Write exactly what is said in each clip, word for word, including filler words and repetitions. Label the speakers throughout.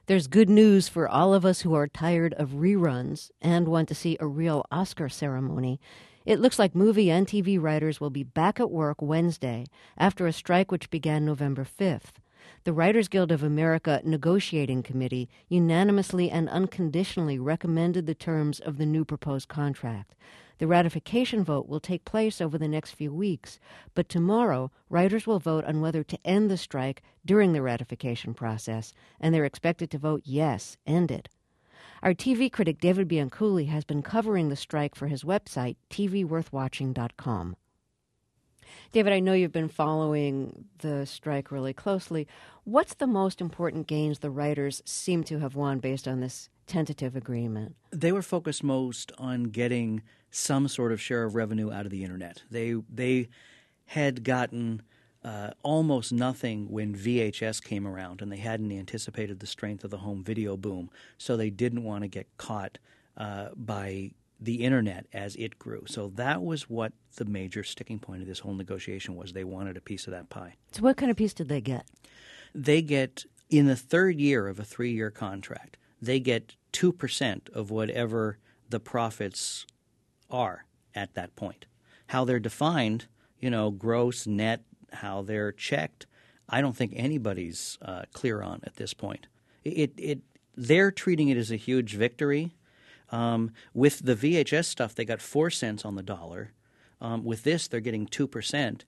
Speaker 1: There's good news for all of us who are tired of reruns and want to see a real Oscar ceremony. It looks like movie and T V writers will be back at work Wednesday after a strike which began November fifth. The Writers Guild of America Negotiating Committee unanimously and unconditionally recommended the terms of the new proposed contract. The ratification vote will take place over the next few weeks, but tomorrow, writers will vote on whether to end the strike during the ratification process, and they're expected to vote yes, end it. Our T V critic David Bianculli has been covering the strike for his website, T V worth watching dot com. David, I know you've been following the strike really closely. What's the most important gains the writers seem to have won based on this tentative agreement?
Speaker 2: They were focused most on getting some sort of share of revenue out of the Internet. They they had gotten uh, almost nothing when V H S came around, and they hadn't anticipated the strength of the home video boom, so they didn't want to get caught uh, by the Internet as it grew. So that was what the major sticking point of this whole negotiation was. They wanted a piece of that pie.
Speaker 1: So what kind of piece did they get?
Speaker 2: They get, in the third year of a three-year contract, they get two percent of whatever the profits are at that point. How they're defined, you know, gross, net, how they're checked, I don't think anybody's uh, clear on at this point. It, it, they're treating it as a huge victory. Um, with the V H S stuff, they got four cents on the dollar. Um, with this, they're getting two percent.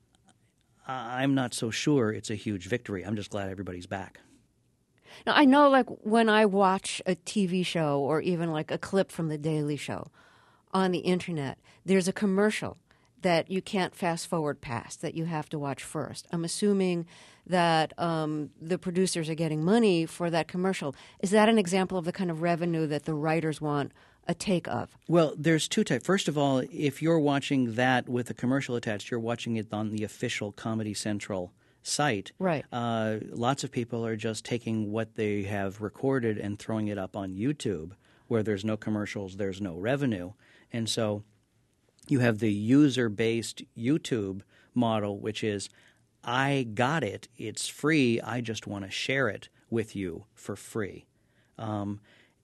Speaker 2: I'm not so sure it's a huge victory. I'm just glad everybody's back.
Speaker 1: Now, I know, like, when I watch a T V show or even, like, a clip from The Daily Show on the Internet, there's a commercial that you can't fast-forward past, that you have to watch first. I'm assuming that um, the producers are getting money for that commercial. Is that an example of the kind of revenue that the writers want a take of?
Speaker 2: Well, there's two types. First of all, if you're watching that with a commercial attached, you're watching it on the official Comedy Central site.
Speaker 1: Right.
Speaker 2: Uh, lots of people are just taking what they have recorded and throwing it up on YouTube, where there's no commercials, there's no revenue. And so you have the user-based YouTube model, which is, I got it, it's free, I just want to share it with you for free. Um,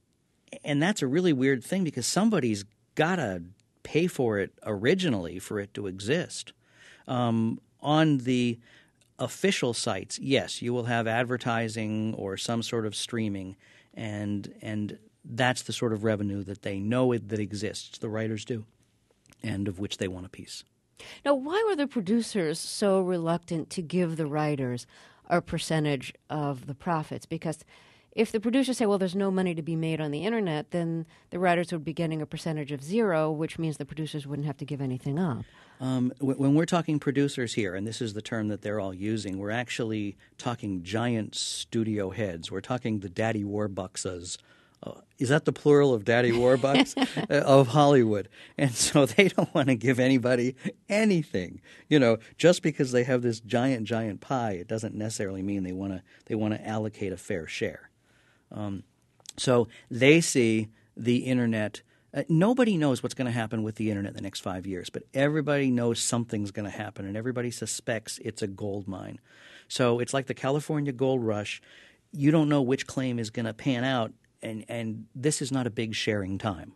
Speaker 2: and that's a really weird thing because somebody's got to pay for it originally for it to exist. Um, on the official sites, yes, you will have advertising or some sort of streaming, and and that's the sort of revenue that they know it, that exists, the writers do, and of which they want a piece.
Speaker 1: Now, why were the producers so reluctant to give the writers a percentage of the profits? Because if the producers say, well, there's no money to be made on the Internet, then the writers would be getting a percentage of zero, which means the producers wouldn't have to give anything up.
Speaker 2: Um, when we're talking producers here, and this is the term that they're all using, we're actually talking giant studio heads. We're talking the Daddy Warbuckses. Uh, is that the plural of Daddy Warbucks? uh, of Hollywood. And so they don't want to give anybody anything. You know, just because they have this giant, giant pie, it doesn't necessarily mean they want to they want to allocate a fair share. Um, so they see the Internet. Uh, nobody knows what's going to happen with the Internet in the next five years, but everybody knows something's going to happen, and everybody suspects it's a gold mine. So it's like the California gold rush. You don't know which claim is going to pan out, and, and this is not a big sharing time.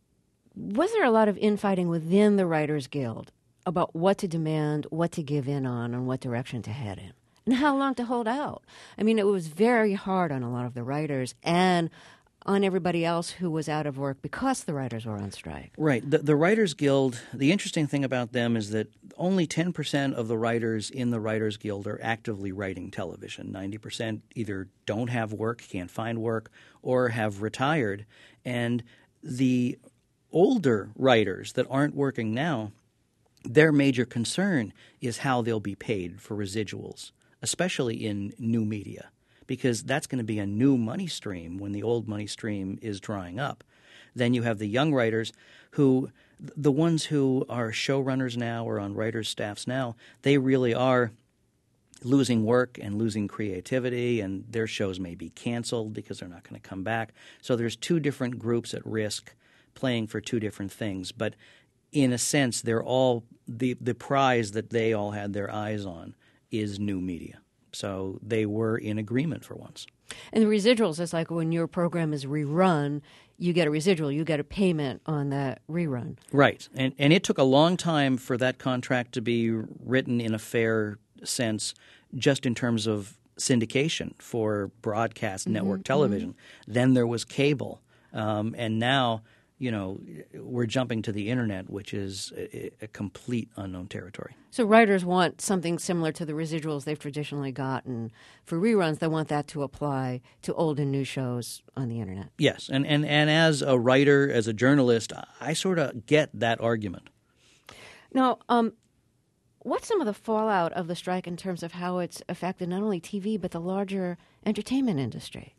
Speaker 1: Was there a lot of infighting within the Writers Guild about what to demand, what to give in on, and what direction to head in? And how long to hold out? I mean, it was very hard on a lot of the writers and on everybody else who was out of work because the writers were on strike.
Speaker 2: Right. The, the Writers Guild, the interesting thing about them is that only ten percent of the writers in the Writers Guild are actively writing television. ninety percent either don't have work, can't find work, or have retired. And the older writers that aren't working now, their major concern is how they'll be paid for residuals, especially in new media, because that's going to be a new money stream when the old money stream is drying up. Then you have the young writers who, the ones who are showrunners now or on writers' staffs now, they really are losing work and losing creativity, and their shows may be canceled because they're not going to come back. So there's two different groups at risk playing for two different things. But in a sense, they're all the, the prize that they all had their eyes on is new media. So they were in agreement for once.
Speaker 1: And the residuals is like when your program is rerun, you get a residual, you get a payment on that rerun.
Speaker 2: Right. And and it took a long time for that contract to be written in a fair sense, just in terms of syndication for broadcast
Speaker 1: Mm-hmm,
Speaker 2: network television. Mm-hmm. Then there was cable. Um, and now, you know, we're jumping to the internet, which is a, a complete unknown territory.
Speaker 1: So writers want something similar to the residuals they've traditionally gotten for reruns. They want that to apply to old and new shows on the internet.
Speaker 2: Yes. And, and, and as a writer, as a journalist, I sort of get that argument.
Speaker 1: Now, um, what's some of the fallout of the strike in terms of how it's affected not only T V but the larger entertainment industry?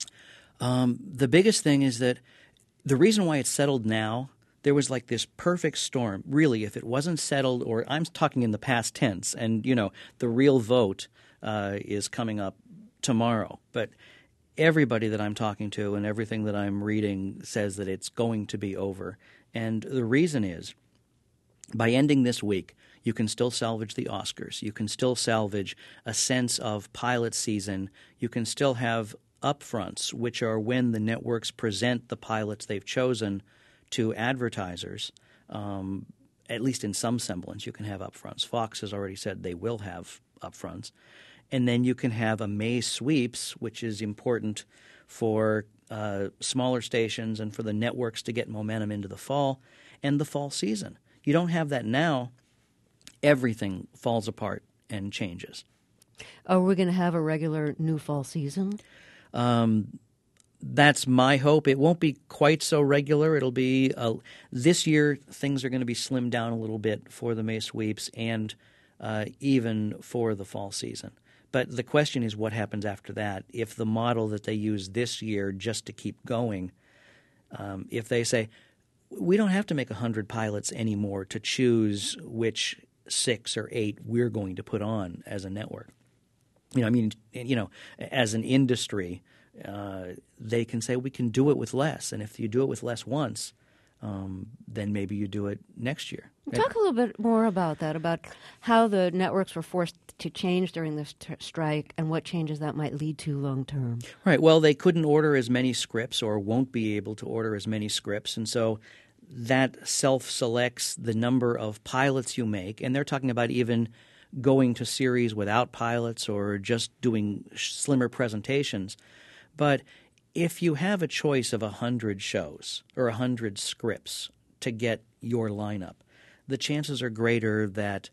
Speaker 2: Um, the biggest thing is that the reason why it's settled now, there was like this perfect storm. Really, if it wasn't settled, or I'm talking in the past tense, and, you know, the real vote uh, is coming up tomorrow. But everybody that I'm talking to and everything that I'm reading says that it's going to be over. And the reason is, by ending this week, you can still salvage the Oscars. You can still salvage a sense of pilot season. You can still have upfronts, which are when the networks present the pilots they've chosen to advertisers. Um, at least in some semblance, you can have upfronts. Fox has already said they will have upfronts. And then you can have a May sweeps, which is important for uh, smaller stations and for the networks to get momentum into the fall and the fall season. You don't have that now. Everything falls apart and changes.
Speaker 1: Are we going to have a regular new fall season?
Speaker 2: Um, that's my hope. It won't be quite so regular. It'll be uh, this year. Things are going to be slimmed down a little bit for the May sweeps and uh, even for the fall season. But the question is, what happens after that? If the model that they use this year just to keep going, um, if they say we don't have to make a hundred pilots anymore to choose which six or eight we're going to put on as a network. You know, I mean, you know, as an industry, uh, they can say we can do it with less, and if you do it with less once, um, then maybe you do it next year.
Speaker 1: Talk a little bit more about that, about how the networks were forced to change during this t- strike and what changes that might lead to long term.
Speaker 2: Right. Well, they couldn't order as many scripts or won't be able to order as many scripts, and so that self-selects the number of pilots you make, and they're talking about even going to series without pilots or just doing slimmer presentations. But if you have a choice of a hundred shows or a hundred scripts to get your lineup, the chances are greater that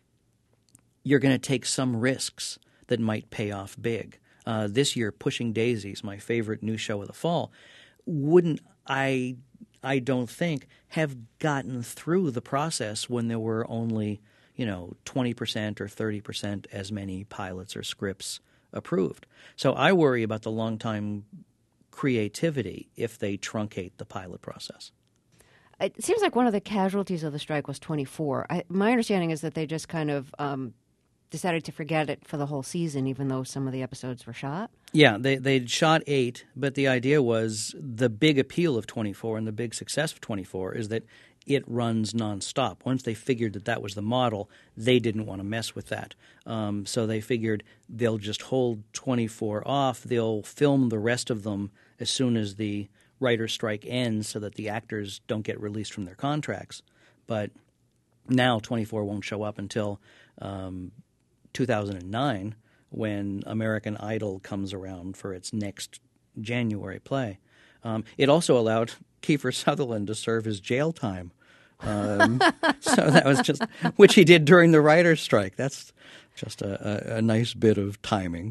Speaker 2: you're going to take some risks that might pay off big. Uh, this year, Pushing Daisies, my favorite new show of the fall, wouldn't I I don't think have gotten through the process when there were only, you know, twenty percent or thirty percent as many pilots or scripts approved. So I worry about the long-time creativity if they truncate the pilot process.
Speaker 1: It seems like one of the casualties of the strike was twenty-four. I, my understanding is that they just kind of um, decided to forget it for the whole season, even though some of the episodes were shot.
Speaker 2: Yeah, they they'd shot eight, but the idea was the big appeal of twenty-four and the big success of twenty-four is that it runs nonstop. Once they figured that that was the model, they didn't want to mess with that. Um, so they figured they'll just hold twenty-four off. They'll film the rest of them as soon as the writer's strike ends so that the actors don't get released from their contracts. But now twenty-four won't show up until um, two thousand nine when American Idol comes around for its next January play. Um, it also allowed Kiefer Sutherland to serve his jail time. Um, so that was just – which he did during the writer's strike. That's just a, a, a nice bit of timing.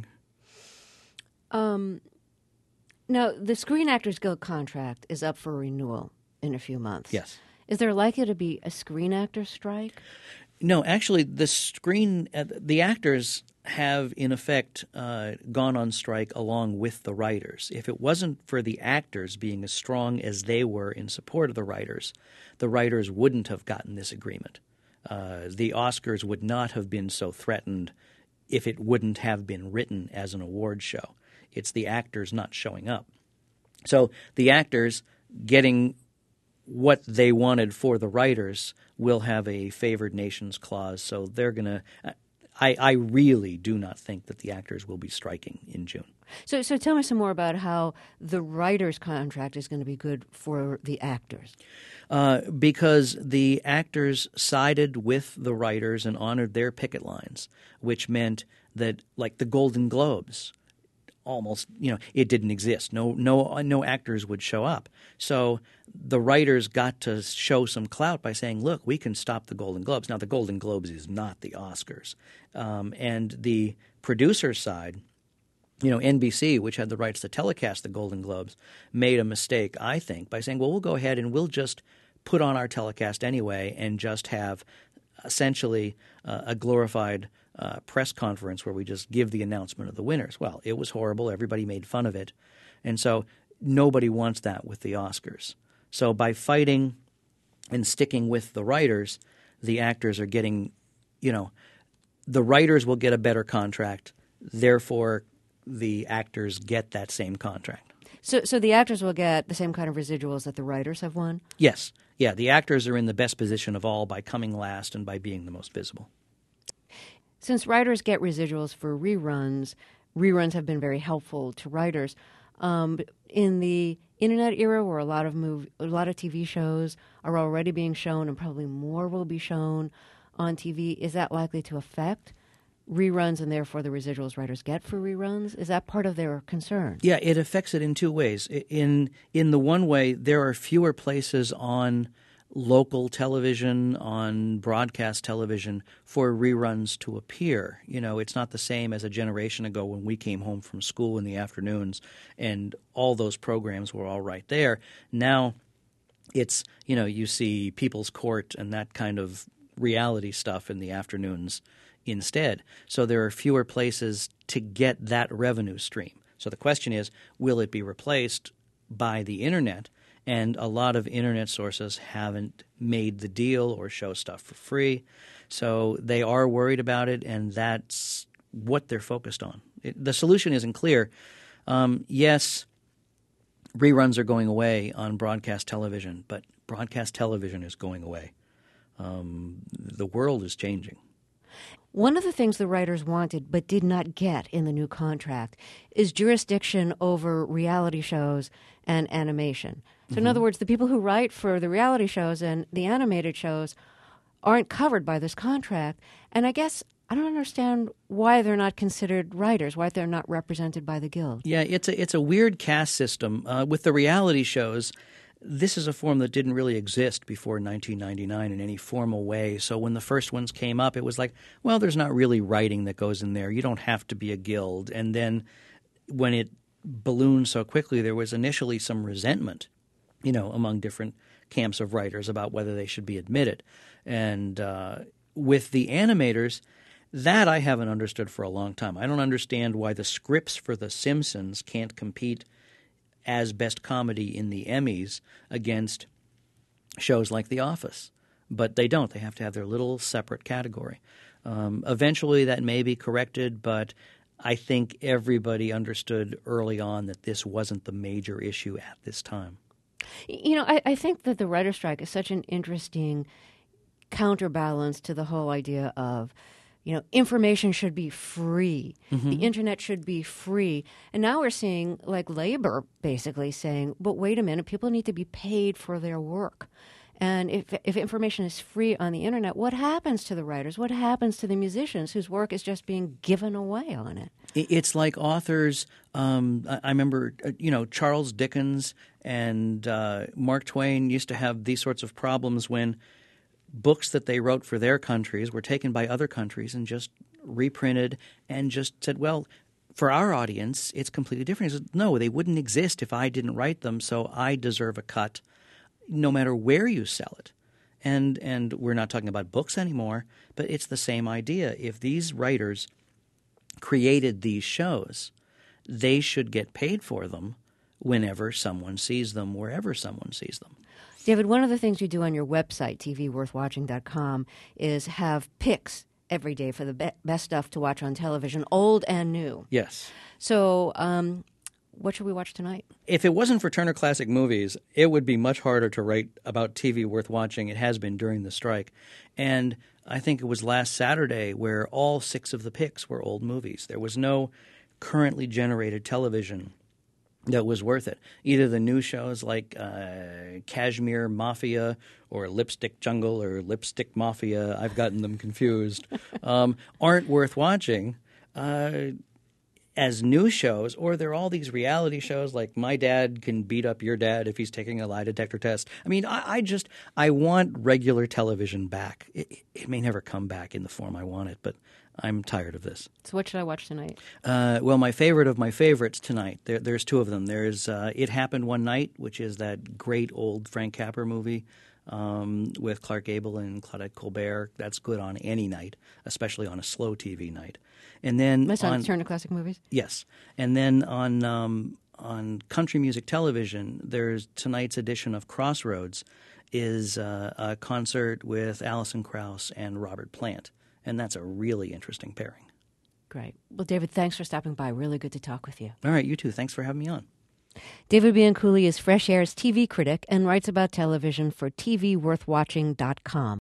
Speaker 1: Um, now, the Screen Actors Guild contract is up for renewal in a few months.
Speaker 2: Yes.
Speaker 1: Is there likely to be a Screen Actors strike?
Speaker 2: No, actually, the screen uh, the actors have, in effect, uh, gone on strike along with the writers. If it wasn't for the actors being as strong as they were in support of the writers, the writers wouldn't have gotten this agreement. Uh, the Oscars would not have been so threatened if it wouldn't have been written as an award show. It's the actors not showing up. So the actors getting what they wanted for the writers will have a favored nations clause, so they're going to – I, I really do not think that the actors will be striking in June.
Speaker 1: So, so tell me some more about how the writer's contract is going to be good for the actors.
Speaker 2: Uh, because the actors sided with the writers and honored their picket lines, which meant that, like the Golden Globes, almost, you know, it didn't exist. No, no, no actors would show up. So the writers got to show some clout by saying, "Look, we can stop the Golden Globes." Now, the Golden Globes is not the Oscars, um, and the producer side. You know, N B C, which had the rights to telecast the Golden Globes, made a mistake, I think, by saying, well, we'll go ahead and we'll just put on our telecast anyway and just have essentially uh, a glorified uh, press conference where we just give the announcement of the winners. Well, it was horrible. Everybody made fun of it. And so nobody wants that with the Oscars. So by fighting and sticking with the writers, the actors are getting, you know, the writers will get a better contract, therefore the actors get that same contract.
Speaker 1: So so the actors will get the same kind of residuals that the writers have won?
Speaker 2: Yes. Yeah, the actors are in the best position of all by coming last and by being the most visible.
Speaker 1: Since writers get residuals for reruns, reruns have been very helpful to writers. Um, in the internet era where a lot of mov- a lot of T V shows are already being shown and probably more will be shown on T V, is that likely to affect reruns and therefore the residuals writers get for reruns? Is that part of their concern?
Speaker 2: Yeah, it affects it in two ways. In in the one way, there are fewer places on local television, on broadcast television, for reruns to appear. You know, it's not the same as a generation ago when we came home from school in the afternoons and all those programs were all right there. Now it's, you know, you see People's Court and that kind of reality stuff in the afternoons instead. So there are fewer places to get that revenue stream. So the question is, will it be replaced by the internet? And a lot of internet sources haven't made the deal or show stuff for free. So they are worried about it, and that's what they're focused on. It, the solution isn't clear. Um, yes, reruns are going away on broadcast television, but broadcast television is going away. Um, the world is changing.
Speaker 1: One of the things the writers wanted but did not get in the new contract is jurisdiction over reality shows and animation. So mm-hmm. in other words, the people who write for the reality shows and the animated shows aren't covered by this contract. And I guess I don't understand why they're not considered writers, why they're not represented by the Guild.
Speaker 2: Yeah, it's a, it's a weird caste system. Uh, with the reality shows, this is a form that didn't really exist before nineteen ninety-nine in any formal way. So when the first ones came up, it was like, well, there's not really writing that goes in there. You don't have to be a guild. And then when it ballooned so quickly, there was initially some resentment, you know, among different camps of writers about whether they should be admitted. And uh, with the animators, that I haven't understood for a long time. I don't understand why the scripts for The Simpsons can't compete as best comedy in the Emmys against shows like The Office. But they don't. They have to have their little separate category. Um, eventually that may be corrected, but I think everybody understood early on that this wasn't the major issue at this time.
Speaker 1: You know, I, I think that the writer's strike is such an interesting counterbalance to the whole idea of, you know, information should be free. Mm-hmm. The internet should be free. And now we're seeing, like, labor basically saying, but wait a minute, people need to be paid for their work. And if if information is free on the internet, what happens to the writers? What happens to the musicians whose work is just being given away on it?
Speaker 2: It's like authors. Um, I remember, you know, Charles Dickens and uh, Mark Twain used to have these sorts of problems when books that they wrote for their countries were taken by other countries and just reprinted and just said, well, for our audience, it's completely different. He said, no, they wouldn't exist if I didn't write them, so I deserve a cut no matter where you sell it. And and we're not talking about books anymore, but it's the same idea. If these writers created these shows, they should get paid for them whenever someone sees them, wherever someone sees them.
Speaker 1: David, one of the things you do on your website, T V worth watching dot com, is have picks every day for the be- best stuff to watch on television, old and new.
Speaker 2: Yes.
Speaker 1: So um, what should we watch tonight?
Speaker 2: If it wasn't for Turner Classic Movies, it would be much harder to write about T V worth watching. It has been during the strike. And I think it was last Saturday, where all six of the picks were old movies. There was no currently generated television that was worth it. Either the new shows like uh, Kashmir Mafia or Lipstick Jungle or Lipstick Mafia, I've gotten them confused, um, aren't worth watching uh, as new shows, or there are all these reality shows like My Dad Can Beat Up Your Dad if he's taking a lie detector test. I mean, I, I just – I want regular television back. It, it may never come back in the form I want it, but I'm tired of this.
Speaker 1: So what should I watch tonight?
Speaker 2: Uh, well, my favorite of my favorites tonight, there, there's two of them. There's uh, It Happened One Night, which is that great old Frank Capra movie um, with Clark Gable and Claudette Colbert. That's good on any night, especially on a slow T V night. And then
Speaker 1: My son
Speaker 2: on,
Speaker 1: Turner Classic Movies?
Speaker 2: Yes. And then on um, on country music television, there's tonight's edition of Crossroads is uh, a concert with Alison Krauss and Robert Plant. And that's a really interesting pairing.
Speaker 1: Great. Well, David, thanks for stopping by. Really good to talk with you.
Speaker 2: All right, you too. Thanks for having me on.
Speaker 1: David Bianculli is Fresh Air's T V critic and writes about television for T V worth watching dot com.